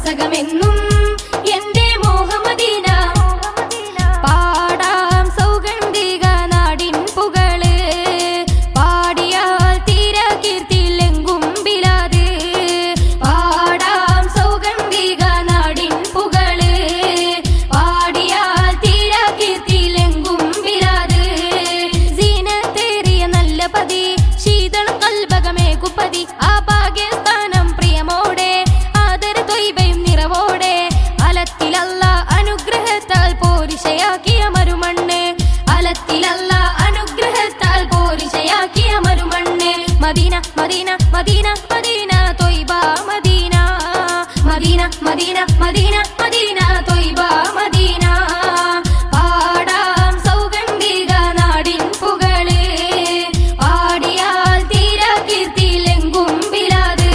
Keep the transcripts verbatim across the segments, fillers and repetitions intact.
മസകമെന്നും എന്റെ മോഹമദീന. പാടാം സൗഗന്ധിക നാടിൻ പുകള്, പാടിയാൽ തീര കീർത്തിയിലെങ്കും ബിലാദ്. പാടാം സൗഗന്ധിക നാടിൻ പുകള്, പാടിയാൽ തീര കീർത്തിയിലെങ്കും ബിലാദ്. സീനത്തേറിയ നല്ല പതി, ശീതളം കൽബകമേ കുപ്പതി. ആ ഭാഗ്യസ്ഥാനം പ്രിയമോടെ, ആദര തൊയ്ബയും നിറവോടെ. അലത്തിലല്ല അനുഗ്രഹത്താൽ പോരിശയാക്കിയ മരുമണ്ണ്, അലത്തിലല്ല അനുഗ്രഹത്താൽ പോരിശയാക്കിയ മരുമണ്ണ്. മദീന മദീന മദീന മദീന തൊയ്ബ Medina, Medina Medina Medina Medina തൊയ്ബ മദീന. പാടാം സൗഗന്ധിക നാടിൻ പുകള്, പാടിയാൽ തീര കീർത്തിയിലെങ്കും ബിലാദ്.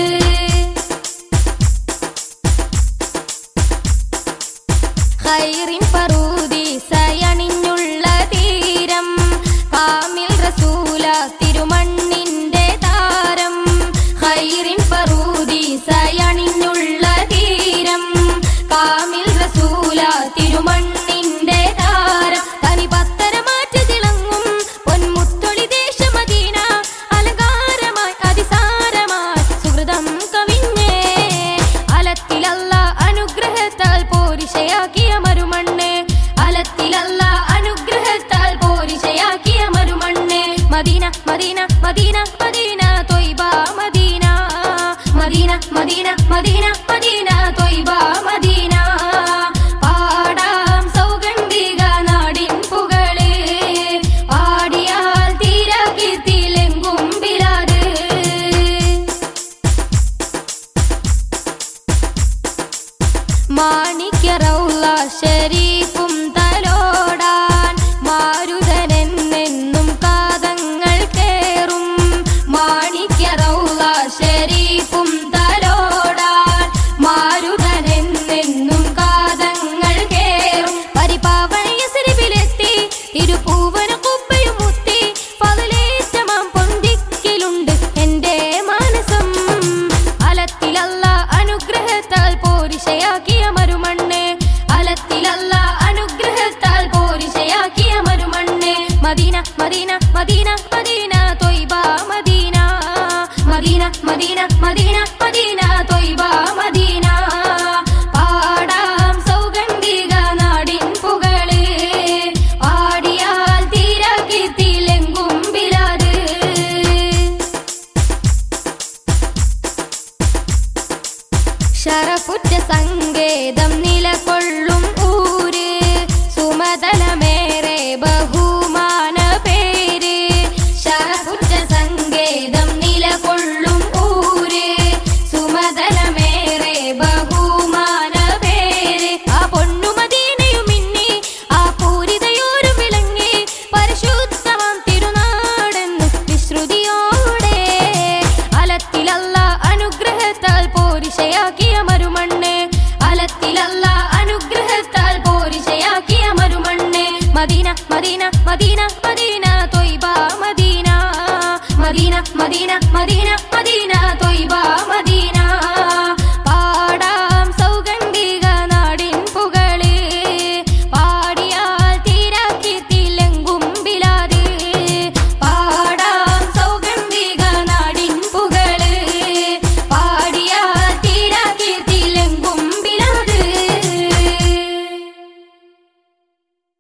ഖൈറിൻ പറുദീസയണിഞ്ഞുള്ള തീരം, കാമിൽ റസൂല തിരുമണ്ണിന്റെ താരം. ഖൈറിൻ പറുദീസയണിഞ്ഞുള്ള തീരം, കാമിൽ റസൂല തിരുമണ്ണിന്റെ താരം. തനി പത്തരമാറ്റ് തിളങ്ങും പൊന്മുത്തൊളി ദേശമദീന, അലങ്കാരമായി അതിസാരമായി സുഹൃതം കവിഞ്ഞേ. അലത്തിലല്ല അനുഗ്രഹത്താൽ പോരിശയാക്കിയ മരുമണ്ണ്, അലത്തിലല്ല അനുഗ്രഹത്താൽ പോരിശയാക്കിയ മരുമണ്ണ്. മദീന മദീന മദീന മദീന തൊയ്ബ Medina, Medina Medina Medina Medina തൊയ്ബ മദീന. പാടാം സൗഗന്ധിക നാടിൻ പുകള്, പാടിയാൽ തീര കീർത്തിയിലെങ്കും ബിലാദ്. മാണിക്യ റൗള ശരീഫും തലോടാൻ, മാരുതനെന്നെന്നും കാതങ്ങൾ കേറും. മാണിക്യ റൗള ശരീഫും തലോടാൻ, മാരുതനെന്നെന്നും കാതങ്ങൾ കേറും. പരിപാവന യസ്രിബിലെത്തി തിരുപ്പൂവന കുബ്ബയും മുത്തി, പകലേറ്റമാം പൊന്തിക്കിലുണ്ട് എന്റെ മാനസം. അലത്തിലല്ല അനുഗ്രഹത്താൽ പോരിശയാക്കിയ മരുമണ്ണ്, അലത്തിലല്ല അനുഗ്രഹത്താൽ പോരിശയാക്കിയ മരുമണ്ണ്. മദീന മദീന മദീന മദീന തൊയ്ബ Medina, Medina Medina Medina Medina തൊയ്ബ മദീന. പാടാം സൗഗന്ധിക നാടിൻ പുകള്, പാടിയാൽ തീര കീർത്തിയിലെങ്കും ബിലാദ്. ശറഫുറ്റ സങ്കേതം നിലകൊള്ളും ഊര്, സുമതലമേറെ ബഹുമാന പേര്. ശറഫുറ്റ സങ്കേതം നിലകൊള്ളും ഊര്, സുമതലമേറെ ബഹുമാന പേര്. ആ പൊന്നു മദീനയും മിന്നി, ആ പൂരിതയോരും വിളങ്ങി, പരിശുദ്ധമാം തിരുനാടെന്ന് വിശ്രുതിയോടെ. അലത്തിലല്ല അനുഗ്രഹത്താൽ പോരിശയാക്കിയ മരുമണ്ണ്, അലത്തിലല്ല അനുഗ്രഹത്താൽ പോരിശയാക്കിയ മരുമണ്ണ്. മദീന മദീന മദീന മദീന തൊയ്ബ മദീന, മദീന മദീന മദീന